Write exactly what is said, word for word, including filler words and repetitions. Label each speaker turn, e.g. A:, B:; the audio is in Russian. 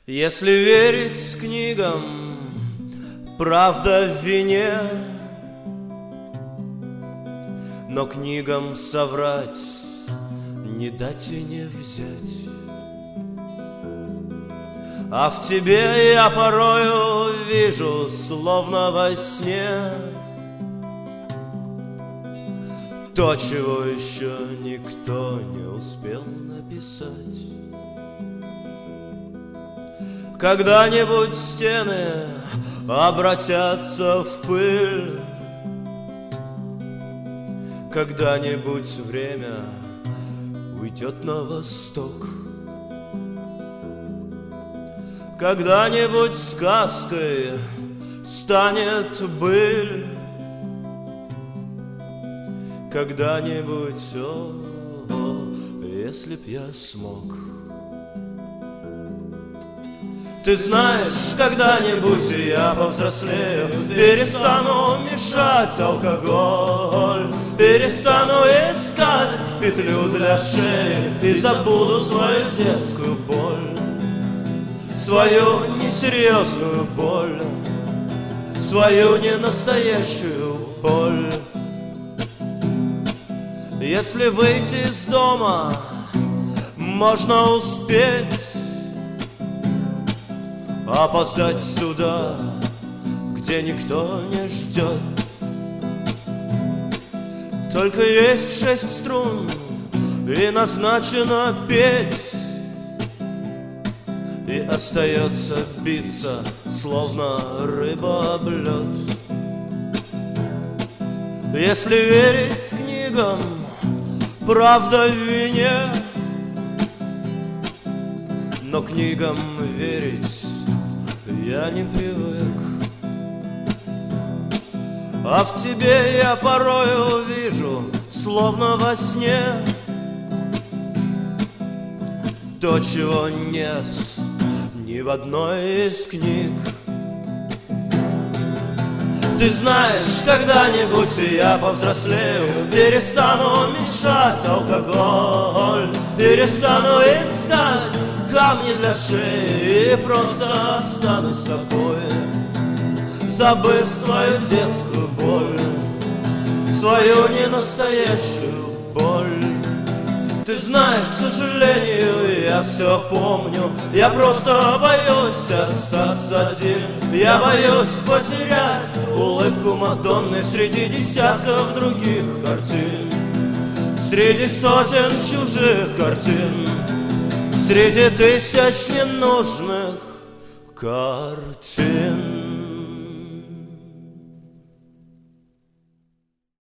A: Если верить книгам, правда в вине, но книгам соврать не дать и не взять. А в тебе я порою вижу, словно во сне, то, чего еще никто не успел написать. Когда-нибудь стены обратятся в пыль, когда-нибудь время уйдет на восток, когда-нибудь сказкой станет быль, когда-нибудь, о, о, если б я смог. Ты знаешь, когда-нибудь я повзрослею, перестану мешать алкоголь, перестану искать петлю для шеи и забуду свою детскую боль, свою несерьезную боль, свою ненастоящую боль. Если выйти из дома, можно успеть опоздать туда, где никто не ждет. Только есть шесть струн и назначено петь, и остается биться, словно рыба об лед. Если верить книгам, правда в вине, но книгам верить я не привык. А в тебе я порою вижу, словно во сне, то, чего нет ни в одной из книг. Ты знаешь, когда-нибудь я повзрослею, перестану мешать алкоголь, перестану искать камни для шеи и просто останусь с тобой, забыв свою детскую боль, свою ненастоящую боль. Ты знаешь, к сожалению, я все помню, я просто боюсь остаться один, я боюсь потерять улыбку Мадонны среди десятков других картин, среди сотен чужих картин, среди тысяч ненужных картин.